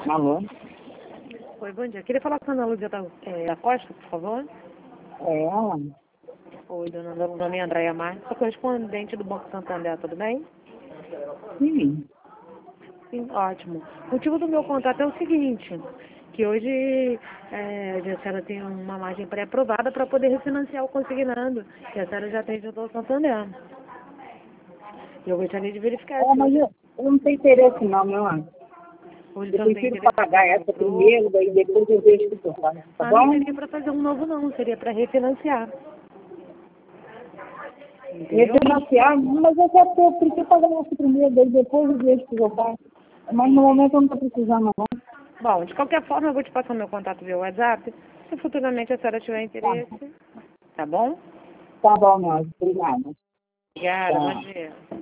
Alô? Oi, bom dia. Queria falar com a Ana Lúcia da Costa, por favor. É ela? Oi, dona Andréia Marques, sou correspondente do Banco Santander, tudo bem? Sim. Sim, ótimo. O motivo do meu contato é o seguinte, que hoje a senhora tem uma margem pré-aprovada para poder refinanciar o consignado, que a senhora já tem junto ao Santander. Eu gostaria de verificar se Mas hoje, eu não tenho interesse não, meu anjo. hoje Eu você não tem prefiro interesse em pagar fazer um essa novo. primeiro, daí depois eu vejo o que eu faço, tá Não bom? seria para fazer um novo não, seria para refinanciar. Entendeu? Refinanciar, mas eu prefiro pagar essa primeiro, daí depois eu vejo o que eu faço. Mas no momento eu não estou precisando não. Bom, de qualquer forma, eu vou te passar meu contato via WhatsApp. Se futuramente a senhora tiver interesse, tá bom? Tá bom, meu anjo. Obrigada. Obrigada, bom Tá. dia.